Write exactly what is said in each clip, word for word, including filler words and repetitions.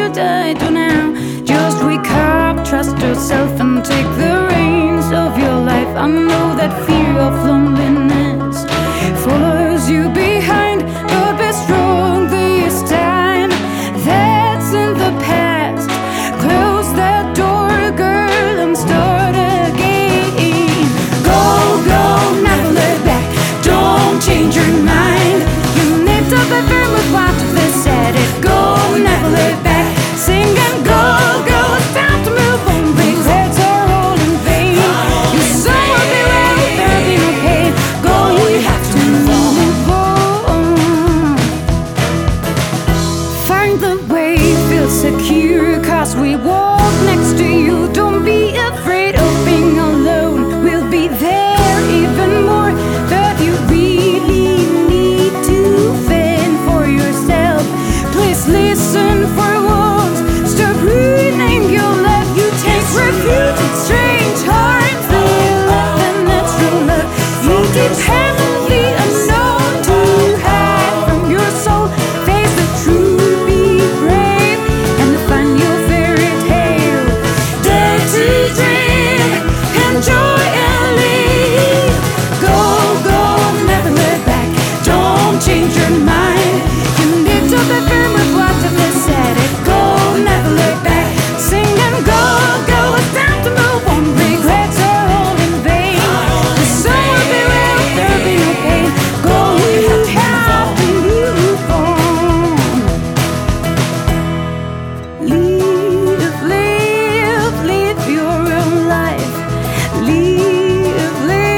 what I do now. Just wake up, trust yourself and take the reins of your life. I know that fear of loneliness follows you behind, but be strong this time. That's in the past. Close that door, girl, and start again. Go, go, never look back. Don't change your mind. You need to be firm with what they said. It go, never look back. Sing and go, go. It's time to move on. Regrets are all in vain. Your soul will be well, there'll be no pain. Go, you have to move on. Find the way, feel secure, cause we walk next to you. Don't be afraid of being alone. We'll be there even more, but you really need to fend for yourself. Please listen for once. Stop ruining your life. You take refuge in strange hearts. Real love and natural love. You depend on the unknown to hide from your soul. Face the truth, be brave, and find your fairy tale. Dare to dream, enjoy and live. Go, go, never look back. Don't change your mind. You need to be firm with what they said. It go, never look back. Sing and go, go. It's time to move on. Regrets are all in vain. The sun will be well, there'll be no pain. Go, you have to move on. Live, live, live your own life. Live,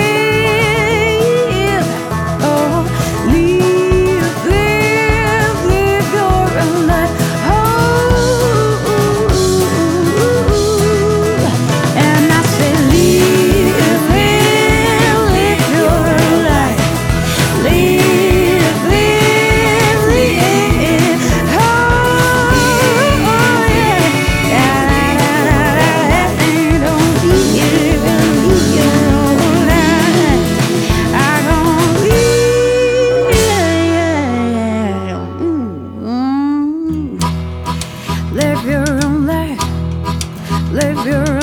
live, oh, live, live, live your own life. Oh, and I say, live, live, live your own life. Live, live, live. Oh, yeah. Don't live, live your own life. I don't live. Live your own life. Live your